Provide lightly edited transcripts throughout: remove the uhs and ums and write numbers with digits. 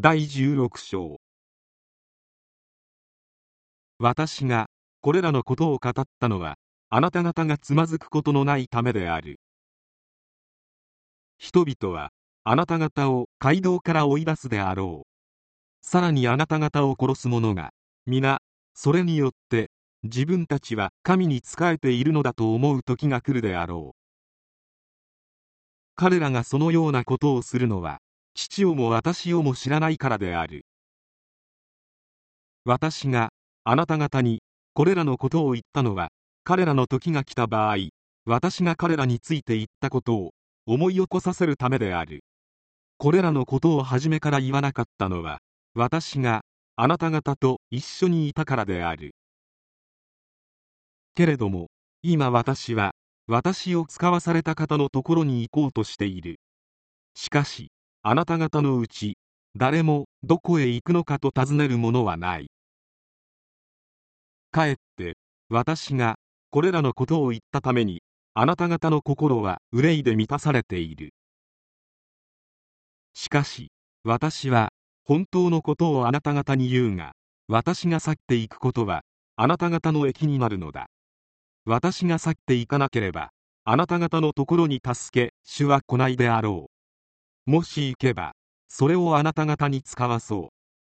第16章。私がこれらのことを語ったのは、あなた方がつまずくことのないためである。人々はあなた方を街道から追い出すであろう。さらにあなた方を殺す者が皆それによって自分たちは神に仕えているのだと思う時が来るであろう。彼らがそのようなことをするのは、父をも私をも知らないからである。私があなた方にこれらのことを言ったのは、彼らの時が来た場合、私が彼らについて言ったことを思い起こさせるためである。これらのことを初めから言わなかったのは、私があなた方と一緒にいたからである。けれども、今私は私を使わされた方のところに行こうとしている。しかし、あなた方のうち誰もどこへ行くのかと尋ねる者はない。かえって私がこれらのことを言ったために、あなた方の心は憂いで満たされている。しかし私は本当のことをあなた方に言うが、私が去っていくことはあなた方の益になるのだ。私が去っていかなければ、あなた方のところに助け主は来ないであろう。もし行けばそれをあなた方に使わそう。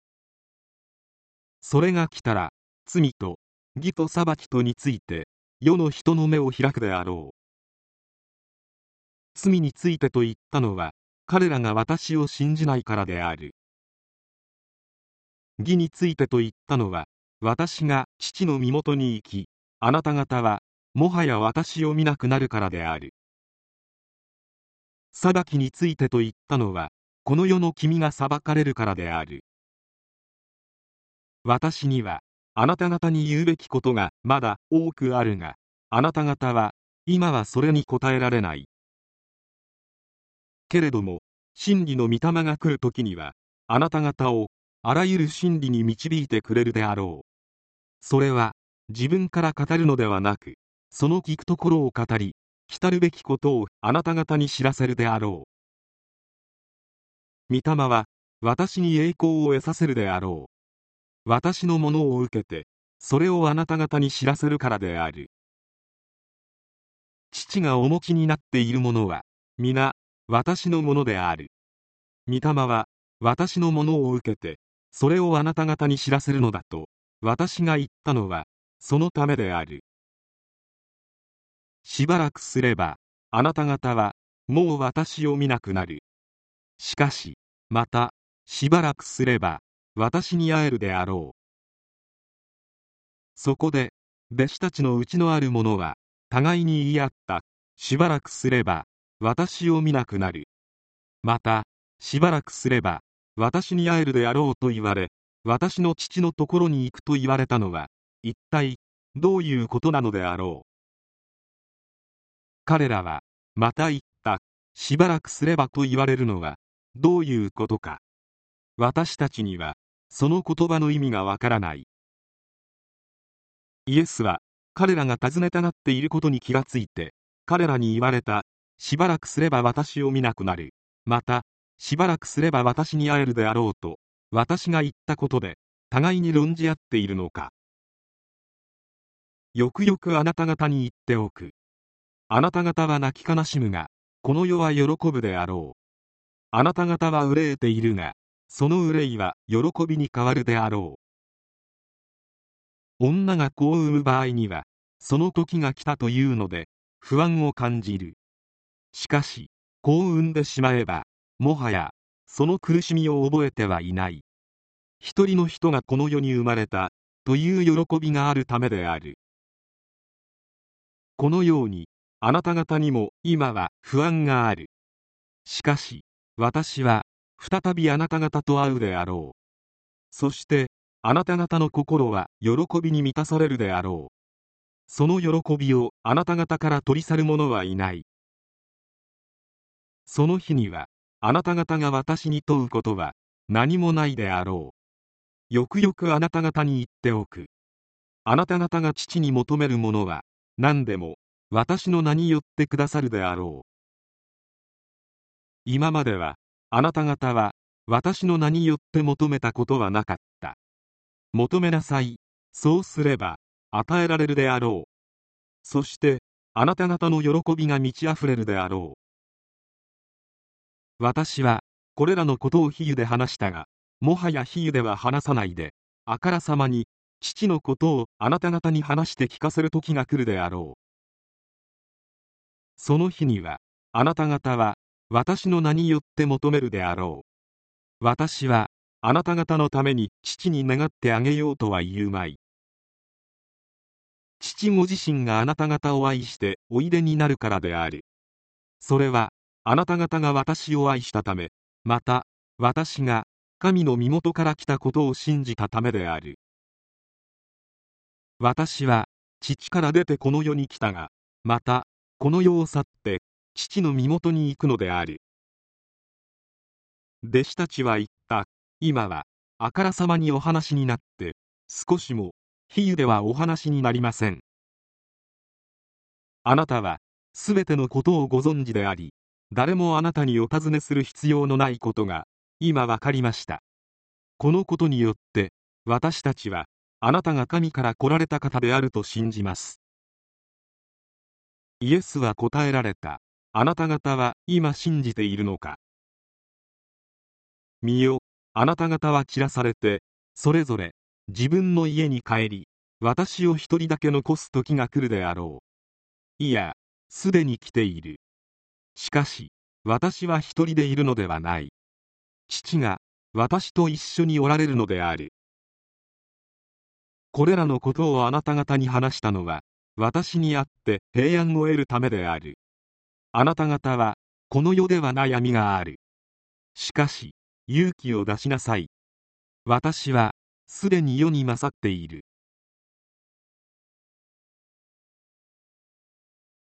それが来たら、罪と義と裁きとについて世の人の目を開くであろう。罪についてと言ったのは、彼らが私を信じないからである。義についてと言ったのは、私が父の身元に行き、あなた方はもはや私を見なくなるからである。裁きについてと言ったのは、この世の君が裁かれるからである。私にはあなた方に言うべきことがまだ多くあるが、あなた方は今はそれに答えられない。けれども真理の御霊が来る時には、あなた方をあらゆる真理に導いてくれるであろう。それは自分から語るのではなく、その聞くところを語り、来たるべきことをあなた方に知らせるであろう。御霊は私に栄光を得させるであろう。私のものを受けてそれをあなた方に知らせるからである。父がお持ちになっているものは皆私のものである。御霊は私のものを受けてそれをあなた方に知らせるのだと私が言ったのはそのためである。しばらくすればあなた方はもう私を見なくなる。しかしまたしばらくすれば私に会えるであろう。そこで弟子たちのうちのある者は互いに言い合った。しばらくすれば私を見なくなる。またしばらくすれば私に会えるであろうと言われ、私の父のところに行くと言われたのは一体どういうことなのであろう。彼らはまた言った。しばらくすればと言われるのはどういうことか。私たちにはその言葉の意味がわからない。イエスは彼らが尋ねたがっていることに気がついて彼らに言われた。しばらくすれば私を見なくなる。またしばらくすれば私に会えるであろうと私が言ったことで互いに論じ合っているのか。よくよくあなた方に言っておく。あなた方は泣き悲しむがこの世は喜ぶであろう。あなた方は憂えているがその憂いは喜びに変わるであろう。女が子を産む場合にはその時が来たというので不安を感じる。しかし子を産んでしまえばもはやその苦しみを覚えてはいない。一人の人がこの世に生まれたという喜びがあるためである。このようにあなた方にも今は不安がある。しかし私は再びあなた方と会うであろう。そしてあなた方の心は喜びに満たされるであろう。その喜びをあなた方から取り去る者はいない。その日にはあなた方が私に問うことは何もないであろう。よくよくあなた方に言っておく。あなた方が父に求めるものは何でも私の名によってくださるであろう。今まではあなた方は私の名によって求めたことはなかった。求めなさい。そうすれば与えられるであろう。そしてあなた方の喜びが満ち溢れるであろう。私はこれらのことを比喩で話したが、もはや比喩では話さないで、あからさまに父のことをあなた方に話して聞かせる時が来るであろう。その日にはあなた方は私の名によって求めるであろう。私はあなた方のために父に願ってあげようとは言うまい。父ご自身があなた方を愛しておいでになるからである。それはあなた方が私を愛したため、また私が神の身元から来たことを信じたためである。私は父から出てこの世に来たが、またこの世を去って父の身元に行くのである。弟子たちは言った。今はあからさまにお話になって、少しも比喩ではお話になりません。あなたはすべてのことをご存知であり、誰もあなたにお尋ねする必要のないことが今わかりました。このことによって私たちはあなたが神から来られた方であると信じます。イエスは答えられた。あなた方は今信じているのか。見よ、あなた方は散らされて、それぞれ自分の家に帰り、私を一人だけ残す時が来るであろう。いや、すでに来ている。しかし、私は一人でいるのではない。父が私と一緒におられるのである。これらのことをあなた方に話したのは、私にあって平安を得るためである。あなた方は、この世では悩みがある。しかし、勇気を出しなさい。私は、すでに世に勝っている。